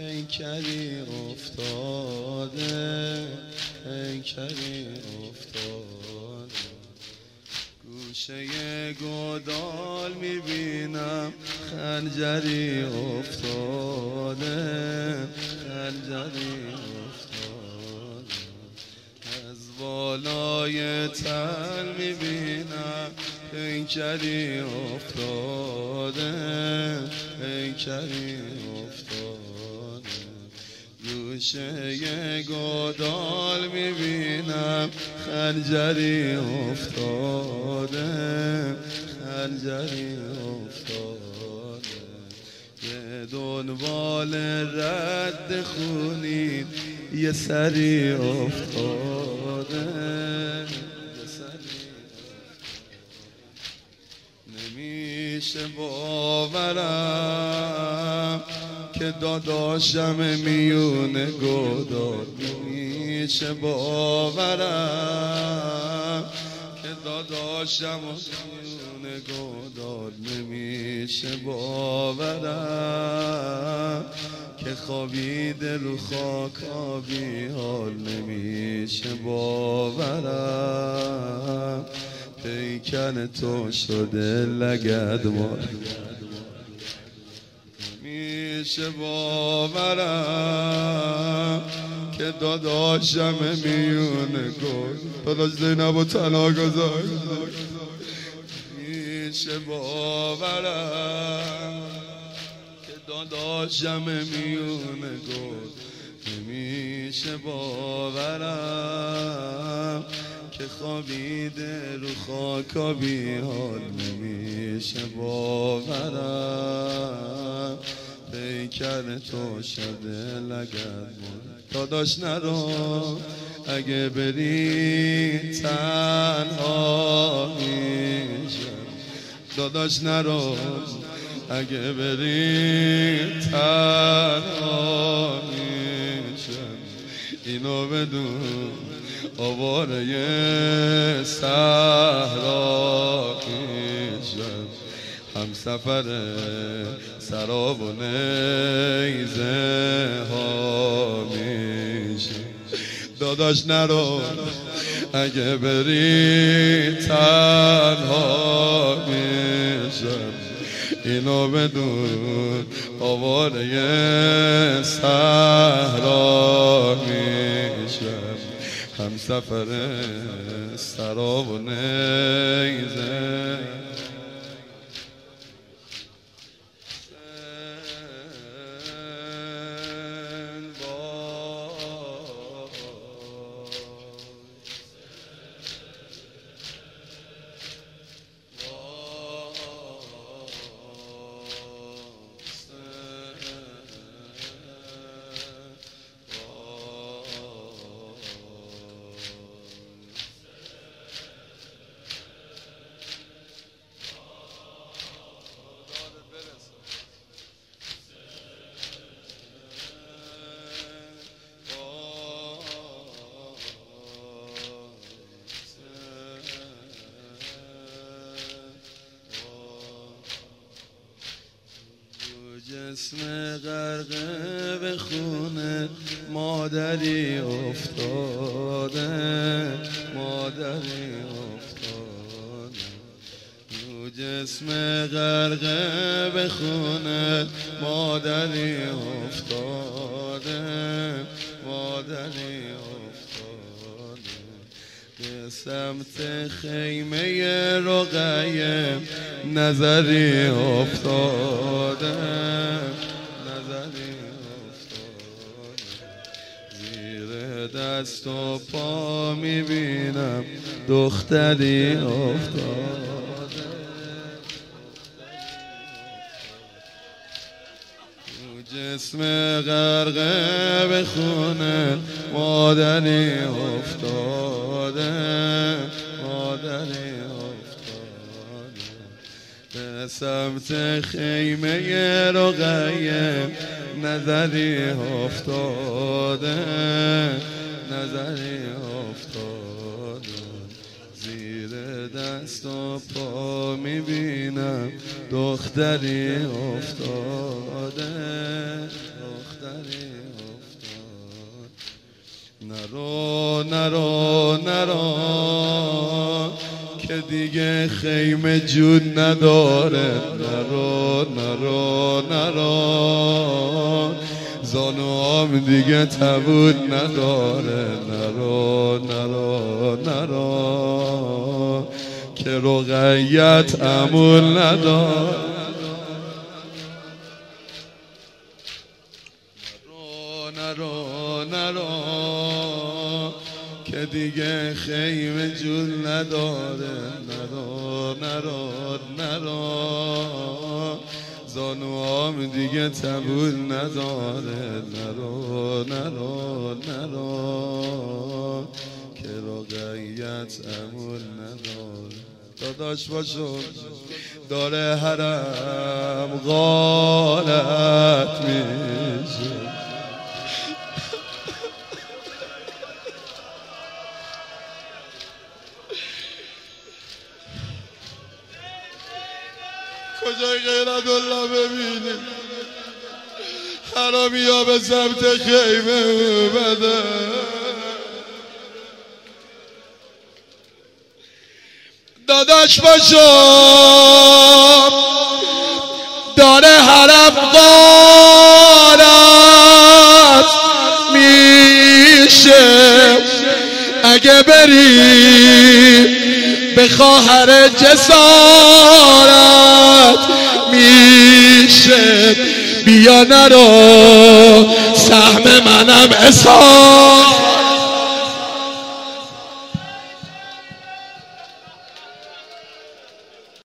پیکری افتاده، پیکری افتاده. گوشه گودال میبینم خنجری افتاده، خنجری افتاده. از بالای تل میبینم پیکری افتاده، پیکری افتاده. گوشه گودال میبینم خنجری افتاده، خنجری افتاده. به دنبال رد خونین یه سری افتاده، یه سری نمیشه باورم که داداشم میونه گودال. نمیشه باورم که داداشم میونه گودال. نمیشه باورم که خوابیده رو خاک آبی حال. نمیشه باورم پیکن تو شده لگدمال. نمیشه باورم که داداشم میونه گل. داداش زینب و تنها گذار. نمیشه باورم که داداشم میونه گل. نمیشه باورم که خوابیده رو خاک بی حال. نمیشه باورم پیکر تو شده لگدمال. داداش نرو اگه بری تنها میشم. داداش نرو اگه بری تنها میشم. اینو بدون آواره صحرا میشم. همسفر سراب و نیزه ها میشم. داداش نرو اگه بری تنها میشم. اینو بدون آواره صحرا میشم. همسفر سراب و نیزه. جسم غرقه به خونه مادری افتاده، مادری افتاده. رو جسم غرقه به خونه مادری افتاده، مادری افتاده. به سمت خیمه رقیه نظری افتاده، نظری افتاده. زیر دست و پا میبینم دختری افتاده. جسم غرقه به خونه مادری افتاده، مادری افتاده. به سمت خیمه رقیه نظری افتاده، نظری افتاده. زیر دست و پا میبینم دختری افتاده، دختری افتاده. نرو نرو نرو که دیگه خیمه جون نداره، نرو نرو نرو زانوام دیگه تبود نداره، نرو نرو نرو که رقیت امون نداره. نرو نرو که دیگه خیمه جون نداره، نرو نرو نرو زانوام دیگه تبول نداره، نرو نرو نرو که رقیت امون نداره. داداش باشو داره حرم غارت میشه، کجای غیرت الله ببینه حرامی ها به سمت خیمه اومده. داداش باشو داره حرم غارت میشه، اگه بری به خواهر جسارت میشه، بیا نرو سهم منم حساب.